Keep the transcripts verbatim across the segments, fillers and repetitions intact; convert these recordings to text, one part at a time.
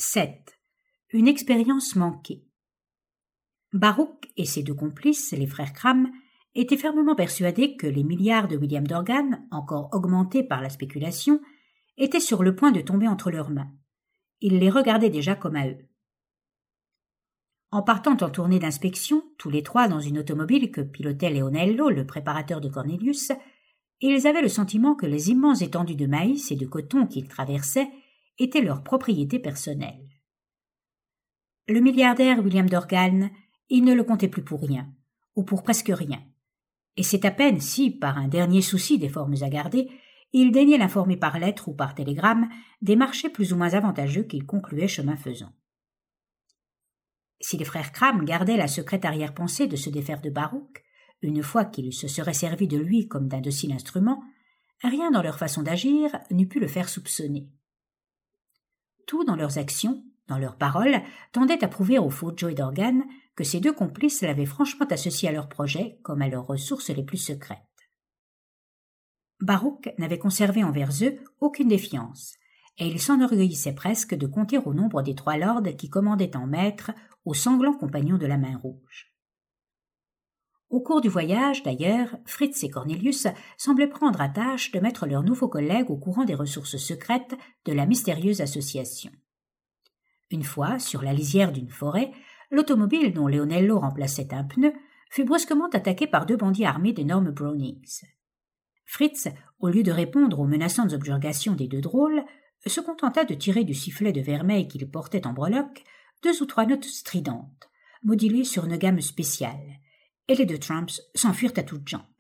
sept. Une expérience manquée. Baruch et ses deux complices, les frères Cram, étaient fermement persuadés que les milliards de William Dorgan, encore augmentés par la spéculation, étaient sur le point de tomber entre leurs mains. Ils les regardaient déjà comme à eux. En partant en tournée d'inspection, tous les trois dans une automobile que pilotait Leonello, le préparateur de Cornelius, ils avaient le sentiment que les immenses étendues de maïs et de coton qu'ils traversaient étaient leur propriété personnelle. Le milliardaire William Dorgan, il ne le comptait plus pour rien, ou pour presque rien, et c'est à peine si, par un dernier souci des formes à garder, il daignait l'informer par lettre ou par télégramme des marchés plus ou moins avantageux qu'il concluait chemin faisant. Si les frères Cram gardaient la secrète arrière-pensée de se défaire de Baruch, une fois qu'ils se seraient servis de lui comme d'un docile instrument, rien dans leur façon d'agir n'eût pu le faire soupçonner. Tout dans leurs actions, dans leurs paroles, tendait à prouver au faux Joe Dorgan que ces deux complices l'avaient franchement associé à leur projet comme à leurs ressources les plus secrètes. Baruch n'avait conservé envers eux aucune défiance, et il s'enorgueillissait presque de compter au nombre des trois lords qui commandaient en maître aux sanglants compagnons de la main rouge. Au cours du voyage, d'ailleurs, Fritz et Cornelius semblaient prendre à tâche de mettre leurs nouveaux collègues au courant des ressources secrètes de la mystérieuse association. Une fois, sur la lisière d'une forêt, l'automobile dont Leonello remplaçait un pneu fut brusquement attaquée par deux bandits armés d'énormes Brownings. Fritz, au lieu de répondre aux menaçantes objurgations des deux drôles, se contenta de tirer du sifflet de vermeil qu'il portait en breloque deux ou trois notes stridentes, modulées sur une gamme spéciale, et les deux Tramps s'enfuirent à toutes jambes.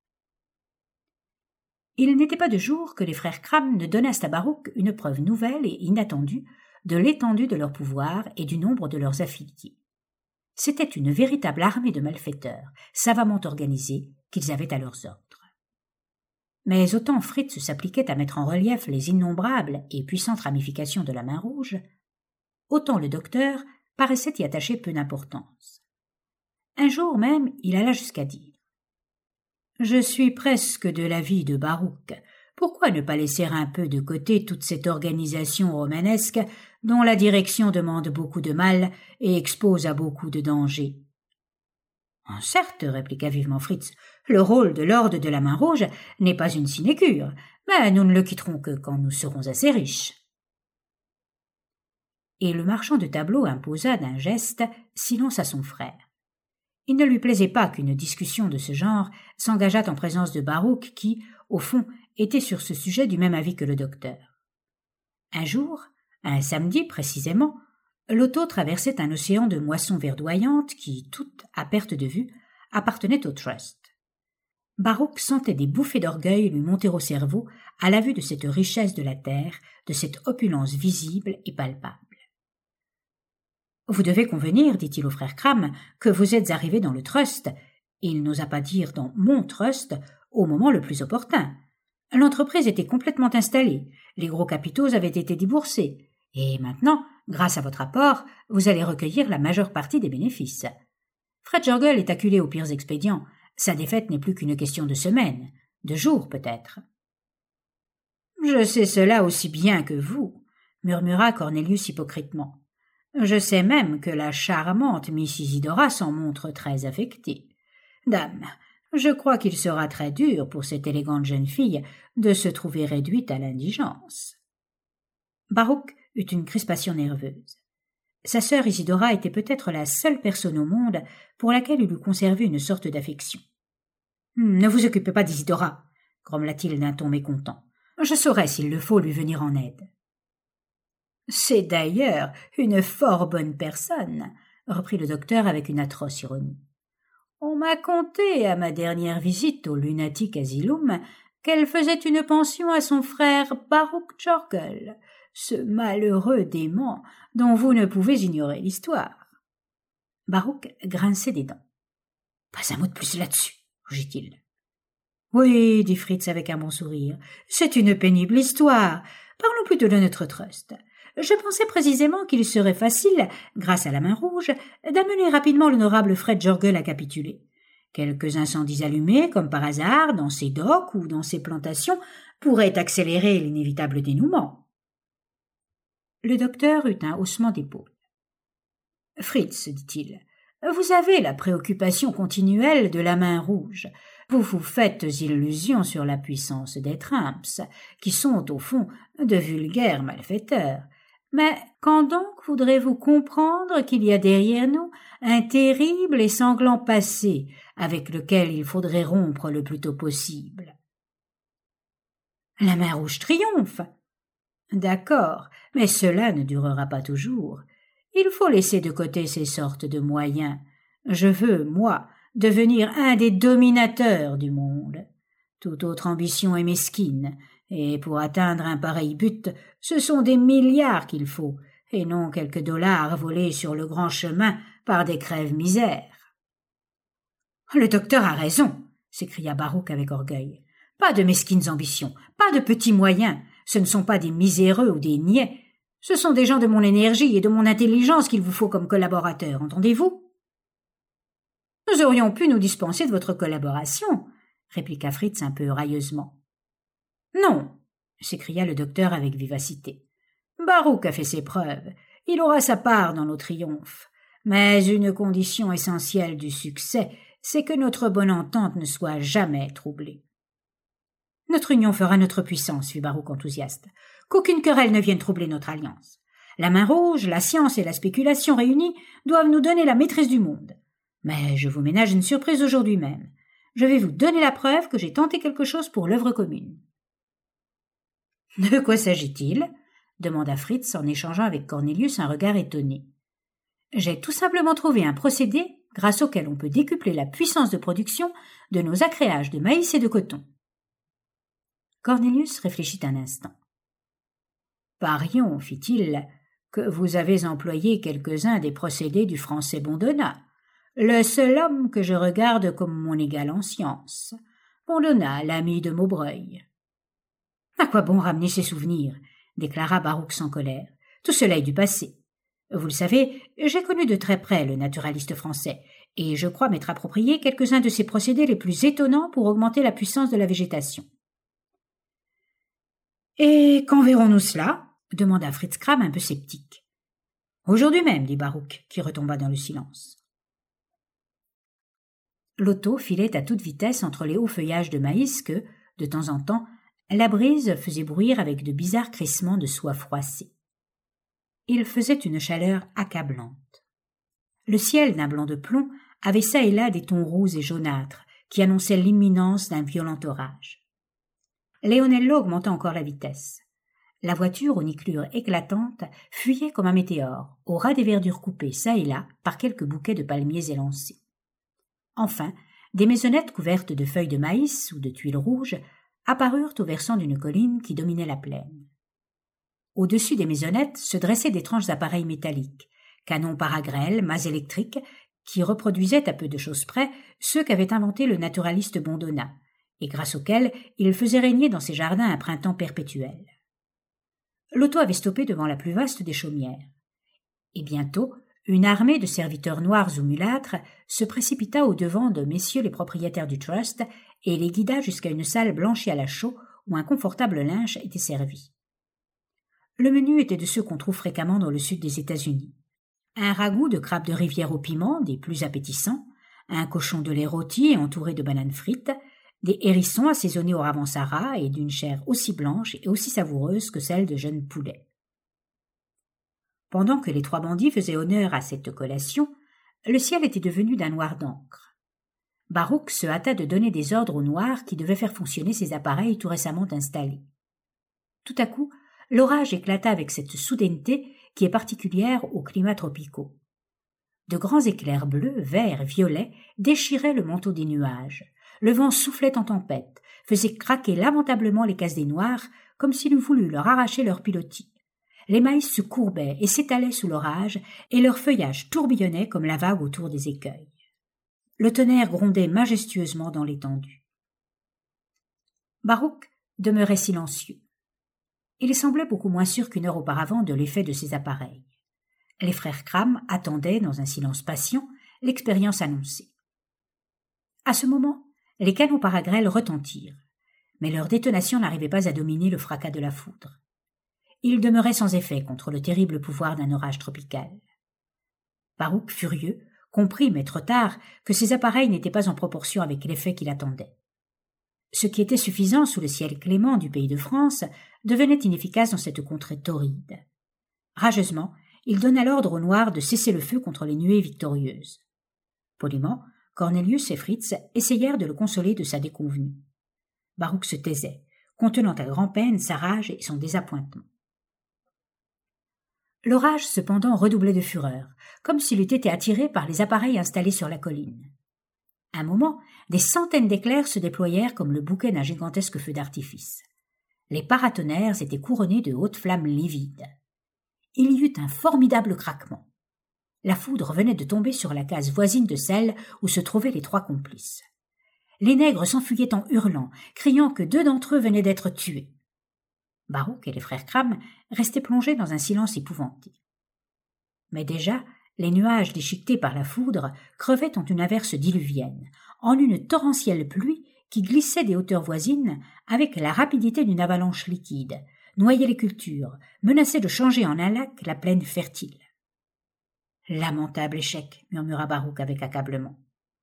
Il n'était pas de jour que les frères Cram ne donnassent à Baruch une preuve nouvelle et inattendue de l'étendue de leur pouvoir et du nombre de leurs affiliés. C'était une véritable armée de malfaiteurs, savamment organisés, qu'ils avaient à leurs ordres. Mais autant Fritz s'appliquait à mettre en relief les innombrables et puissantes ramifications de la main rouge, autant le docteur paraissait y attacher peu d'importance. Un jour même, il alla jusqu'à dire « Je suis presque de l'avis de Baruch. Pourquoi ne pas laisser un peu de côté toute cette organisation romanesque dont la direction demande beaucoup de mal et expose à beaucoup de dangers ?» « Certes, répliqua vivement Fritz, le rôle de lord de la main rouge n'est pas une sinécure, mais nous ne le quitterons que quand nous serons assez riches. » Et le marchand de tableaux imposa d'un geste silence à son frère. Il ne lui plaisait pas qu'une discussion de ce genre s'engageât en présence de Baruch qui, au fond, était sur ce sujet du même avis que le docteur. Un jour, un samedi précisément, l'auto traversait un océan de moissons verdoyantes qui, toutes à perte de vue, appartenaient au Trust. Baruch sentait des bouffées d'orgueil lui monter au cerveau à la vue de cette richesse de la terre, de cette opulence visible et palpable. « Vous devez convenir, dit-il au frère Cram, que vous êtes arrivé dans le Trust, et il n'osa pas dire dans mon Trust, au moment le plus opportun. L'entreprise était complètement installée, les gros capitaux avaient été déboursés, et maintenant, grâce à votre apport, vous allez recueillir la majeure partie des bénéfices. Fred Jorgel est acculé aux pires expédients, sa défaite n'est plus qu'une question de semaines, de jours peut-être. »« Je sais cela aussi bien que vous, » murmura Cornelius hypocritement. « Je sais même que la charmante Miss Isidora s'en montre très affectée. Dame, je crois qu'il sera très dur pour cette élégante jeune fille de se trouver réduite à l'indigence. » Baruch eut une crispation nerveuse. Sa sœur Isidora était peut-être la seule personne au monde pour laquelle il eût conservé une sorte d'affection. « Ne vous occupez pas d'Isidora, » grommela-t-il d'un ton mécontent. « Je saurai s'il le faut lui venir en aide. » « C'est d'ailleurs une fort bonne personne, » reprit le docteur avec une atroce ironie. « On m'a conté à ma dernière visite au Lunatic Asylum qu'elle faisait une pension à son frère Baruch Jorgel, ce malheureux dément dont vous ne pouvez ignorer l'histoire. » Baruch grinçait des dents. « Pas un mot de plus là-dessus, » rugit-il. « Oui, dit Fritz avec un bon sourire, c'est une pénible histoire. Parlons plutôt de notre trust. Je pensais précisément qu'il serait facile, grâce à la main rouge, d'amener rapidement l'honorable Fred Jorgel à capituler. Quelques incendies allumés, comme par hasard, dans ses docks ou dans ses plantations, pourraient accélérer l'inévitable dénouement. Le docteur eut un haussement d'épaules. « Fritz, dit-il, vous avez la préoccupation continuelle de la main rouge. Vous vous faites illusion sur la puissance des Tramps, qui sont, au fond, de vulgaires malfaiteurs. Mais quand donc voudrez-vous comprendre qu'il y a derrière nous un terrible et sanglant passé avec lequel il faudrait rompre le plus tôt possible? » « La main rouge triomphe. »« D'accord, mais cela ne durera pas toujours. Il faut laisser de côté ces sortes de moyens. Je veux, moi, devenir un des dominateurs du monde. Toute autre ambition est mesquine, et pour atteindre un pareil but, ce sont des milliards qu'il faut, et non quelques dollars volés sur le grand chemin par des crèves-misères. »« Le docteur a raison, » s'écria Baruch avec orgueil. « Pas de mesquines ambitions, pas de petits moyens. Ce ne sont pas des miséreux ou des niais. Ce sont des gens de mon énergie et de mon intelligence qu'il vous faut comme collaborateurs, entendez-vous ? » « Nous aurions pu nous dispenser de votre collaboration, » répliqua Fritz un peu railleusement. « Non, » s'écria le docteur avec vivacité. « Baruch a fait ses preuves. Il aura sa part dans nos triomphes. Mais une condition essentielle du succès, c'est que notre bonne entente ne soit jamais troublée. »« Notre union fera notre puissance, » fit Baruch enthousiaste. « Qu'aucune querelle ne vienne troubler notre alliance. La main rouge, la science et la spéculation réunies doivent nous donner la maîtrise du monde. Mais je vous ménage une surprise aujourd'hui même. Je vais vous donner la preuve que j'ai tenté quelque chose pour l'œuvre commune. »« De quoi s'agit-il » demanda Fritz en échangeant avec Cornelius un regard étonné. « J'ai tout simplement trouvé un procédé grâce auquel on peut décupler la puissance de production de nos accréages de maïs et de coton. » Cornelius réfléchit un instant. « Parions, fit-il, que vous avez employé quelques-uns des procédés du français Bondona, le seul homme que je regarde comme mon égal en science. Bondona, l'ami de Maubreuil. »« À quoi bon ramener ces souvenirs » déclara Baruch sans colère. « Tout cela est du passé. Vous le savez, j'ai connu de très près le naturaliste français, et je crois m'être approprié quelques-uns de ses procédés les plus étonnants pour augmenter la puissance de la végétation. »« Et quand verrons-nous cela » demanda Fritz Kram un peu sceptique. « Aujourd'hui même, dit Baruch, qui retomba dans le silence. L'auto filait à toute vitesse entre les hauts feuillages de maïs que, de temps en temps, la brise faisait bruire avec de bizarres crissements de soie froissée. Il faisait une chaleur accablante. Le ciel d'un blanc de plomb avait çà et là des tons roux et jaunâtres qui annonçaient l'imminence d'un violent orage. Leonello augmenta encore la vitesse. La voiture, aux niclures éclatantes, fuyait comme un météore, au ras des verdures coupées çà et là par quelques bouquets de palmiers élancés. Enfin, des maisonnettes couvertes de feuilles de maïs ou de tuiles rouges apparurent au versant d'une colline qui dominait la plaine. Au-dessus des maisonnettes se dressaient d'étranges appareils métalliques, canons paragrèles, mâts électriques, qui reproduisaient à peu de choses près ceux qu'avait inventés le naturaliste Bondona, et grâce auxquels il faisait régner dans ses jardins un printemps perpétuel. L'auto avait stoppé devant la plus vaste des chaumières. Et bientôt, une armée de serviteurs noirs ou mulâtres se précipita au-devant de messieurs les propriétaires du trust et les guida jusqu'à une salle blanchie à la chaux où un confortable linge était servi. Le menu était de ceux qu'on trouve fréquemment dans le sud des États-Unis. Un ragoût de crabes de rivière au piment, des plus appétissants, un cochon de lait rôti entouré de bananes frites, des hérissons assaisonnés au ravensara et d'une chair aussi blanche et aussi savoureuse que celle de jeunes poulets. Pendant que les trois bandits faisaient honneur à cette collation, le ciel était devenu d'un noir d'encre. Baruch se hâta de donner des ordres aux noirs qui devaient faire fonctionner ces appareils tout récemment installés. Tout à coup, l'orage éclata avec cette soudaineté qui est particulière aux climats tropicaux. De grands éclairs bleus, verts, violets déchiraient le manteau des nuages. Le vent soufflait en tempête, faisait craquer lamentablement les cases des noirs, comme s'il eût voulu leur arracher leur pilotis. Les maïs se courbaient et s'étalaient sous l'orage, et leur feuillage tourbillonnait comme la vague autour des écueils. Le tonnerre grondait majestueusement dans l'étendue. Baruch demeurait silencieux. Il semblait beaucoup moins sûr qu'une heure auparavant de l'effet de ces appareils. Les frères Kram attendaient, dans un silence patient, l'expérience annoncée. À ce moment, les canons paragrèles retentirent, mais leur détonation n'arrivait pas à dominer le fracas de la foudre. il demeurait sans effet contre le terrible pouvoir d'un orage tropical. Baruch, furieux, comprit, mais trop tard, que ces appareils n'étaient pas en proportion avec l'effet qu'il attendait. Ce qui était suffisant sous le ciel clément du pays de France devenait inefficace dans cette contrée torride. Rageusement, il donna l'ordre aux Noirs de cesser le feu contre les nuées victorieuses. Poliment, Cornelius et Fritz essayèrent de le consoler de sa déconvenue. Baruch se taisait, contenant à grand-peine sa rage et son désappointement. L'orage, cependant, redoublait de fureur, comme s'il eût été attiré par les appareils installés sur la colline. À un moment, des centaines d'éclairs se déployèrent comme le bouquet d'un gigantesque feu d'artifice. Les paratonnerres étaient couronnés de hautes flammes livides. Il y eut un formidable craquement. La foudre venait de tomber sur la case voisine de celle où se trouvaient les trois complices. Les nègres s'enfuyaient en hurlant, criant que deux d'entre eux venaient d'être tués. Baruch et les frères Cram restaient plongés dans un silence épouvanté. Mais déjà, les nuages déchiquetés par la foudre crevaient en une averse diluvienne, en une torrentielle pluie qui glissait des hauteurs voisines avec la rapidité d'une avalanche liquide, noyait les cultures, menaçait de changer en un lac la plaine fertile. « Lamentable échec !» murmura Baruch avec accablement.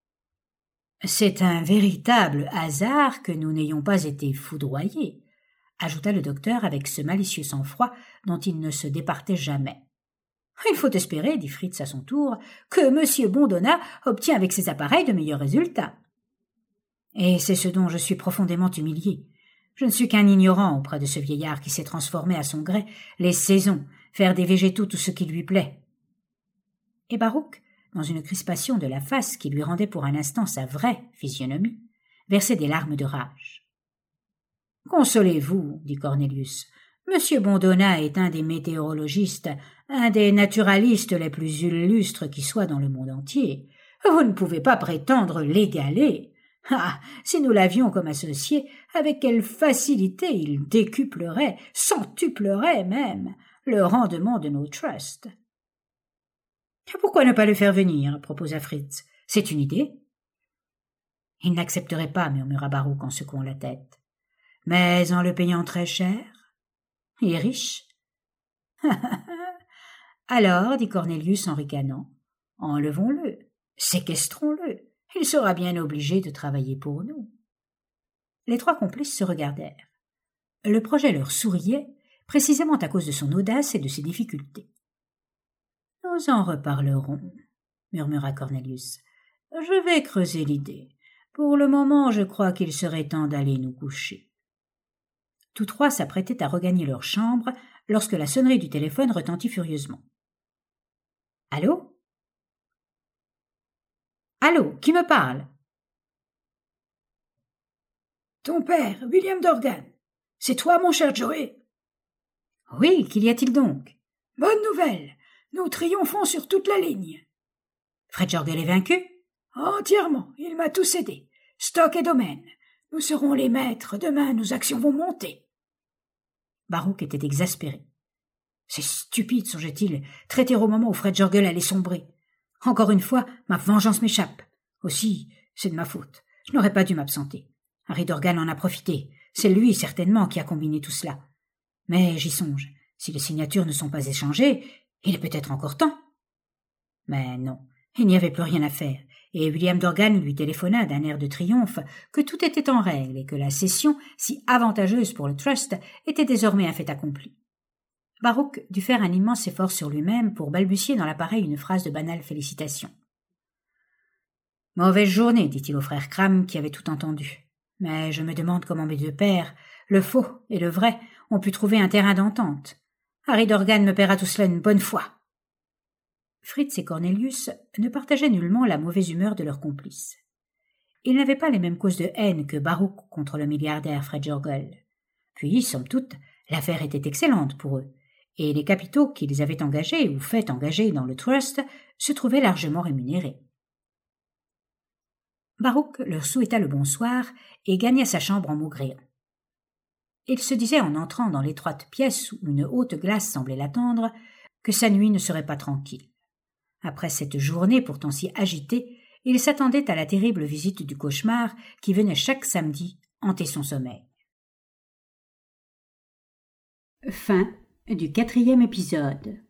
« C'est un véritable hasard que nous n'ayons pas été foudroyés », ajouta le docteur avec ce malicieux sang-froid dont il ne se départait jamais. « Il faut espérer, dit Fritz à son tour, que M. Bondona obtient avec ses appareils de meilleurs résultats. » Et c'est ce dont je suis profondément humilié. Je ne suis qu'un ignorant auprès de ce vieillard qui sait transformer à son gré les saisons, faire des végétaux tout ce qui lui plaît. Et Baruch, dans une crispation de la face qui lui rendait pour un instant sa vraie physionomie, versait des larmes de rage. « Consolez-vous, dit Cornelius. Monsieur Bondona est un des météorologistes, un des naturalistes les plus illustres qui soient dans le monde entier. Vous ne pouvez pas prétendre l'égaler. Ah, si nous l'avions comme associé, avec quelle facilité il décuplerait, centuplerait même, le rendement de nos trusts. » « Pourquoi ne pas le faire venir ?» proposa Fritz. « C'est une idée. » « Il n'accepterait pas, » murmura Baruch en secouant la tête. « Mais en le payant très cher. Il est riche. » « Alors, dit Cornelius en ricanant, enlevons-le, séquestrons-le. Il sera bien obligé de travailler pour nous. » Les trois complices se regardèrent. Le projet leur souriait, précisément à cause de son audace et de ses difficultés. « Nous en reparlerons, » murmura Cornelius. « Je vais creuser l'idée. Pour le moment, je crois qu'il serait temps d'aller nous coucher. » Tous trois s'apprêtaient à regagner leur chambre lorsque la sonnerie du téléphone retentit furieusement. « Allô ? Allô, qui me parle ? » « Ton père, William Dorgan. C'est toi, mon cher Joey ? » ?»« Oui, qu'y a-t-il donc ? » ?»« Bonne nouvelle. Nous triomphons sur toute la ligne. »« Fred Jorgel est vaincu ? » ?»« Entièrement. Il m'a tout cédé. Stock et domaine. Nous serons les maîtres. Demain, nos actions vont monter. » Baruch était exaspéré. C'est stupide, songeait-il, traiter au moment où Fred Jorgel allait sombrer. Encore une fois, ma vengeance m'échappe. Aussi, c'est de ma faute. Je n'aurais pas dû m'absenter. Harry Dorgan en a profité. C'est lui, certainement, qui a combiné tout cela. Mais j'y songe. Si les signatures ne sont pas échangées, il est peut-être encore temps. Mais non, il n'y avait plus rien à faire, et William Dorgan lui téléphona d'un air de triomphe que tout était en règle et que la cession, si avantageuse pour le trust, était désormais un fait accompli. Baruch dut faire un immense effort sur lui-même pour balbutier dans l'appareil une phrase de banale félicitation. « Mauvaise journée, dit-il au frère Cram qui avait tout entendu. Mais je me demande comment mes deux pères, le faux et le vrai, ont pu trouver un terrain d'entente. Harry Dorgan me paiera tout cela une bonne fois. » Fritz et Cornelius ne partageaient nullement la mauvaise humeur de leurs complices. Ils n'avaient pas les mêmes causes de haine que Baruch contre le milliardaire Fred Jorgel. Puis, somme toute, l'affaire était excellente pour eux, et les capitaux qu'ils avaient engagés ou fait engager dans le trust se trouvaient largement rémunérés. Baruch leur souhaita le bonsoir et gagna sa chambre en maugréant. Il se disait en entrant dans l'étroite pièce où une haute glace semblait l'attendre que sa nuit ne serait pas tranquille. Après cette journée pourtant si agitée, il s'attendait à la terrible visite du cauchemar qui venait chaque samedi hanter son sommeil. Fin du quatrième épisode.